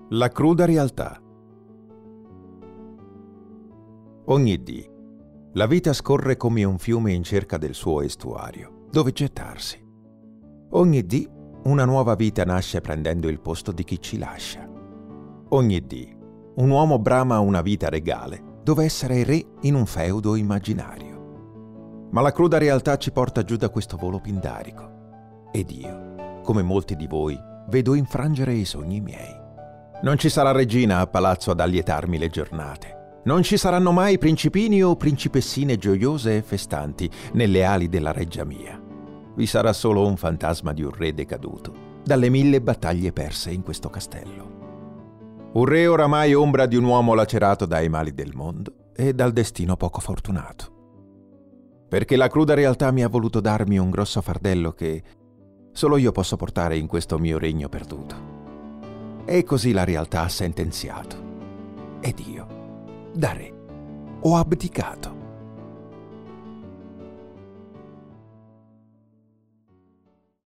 La cruda realtà. Ogni dì, la vita scorre come un fiume in cerca del suo estuario, dove gettarsi. Ogni dì, una nuova vita nasce prendendo il posto di chi ci lascia. Ogni dì, un uomo brama una vita regale, dove essere re in un feudo immaginario. Ma la cruda realtà ci porta giù da questo volo pindarico. Ed io, come molti di voi, vedo infrangere i sogni miei. Non ci sarà regina a palazzo ad allietarmi le giornate. Non ci saranno mai principini o principessine gioiose e festanti nelle ali della reggia mia. Vi sarà solo un fantasma di un re decaduto, dalle 1000 battaglie perse in questo castello. Un re oramai ombra di un uomo lacerato dai mali del mondo e dal destino poco fortunato. Perché la cruda realtà mi ha voluto darmi un grosso fardello che solo io posso portare in questo mio regno perduto. E così la realtà ha sentenziato. Ed io, da re, ho abdicato.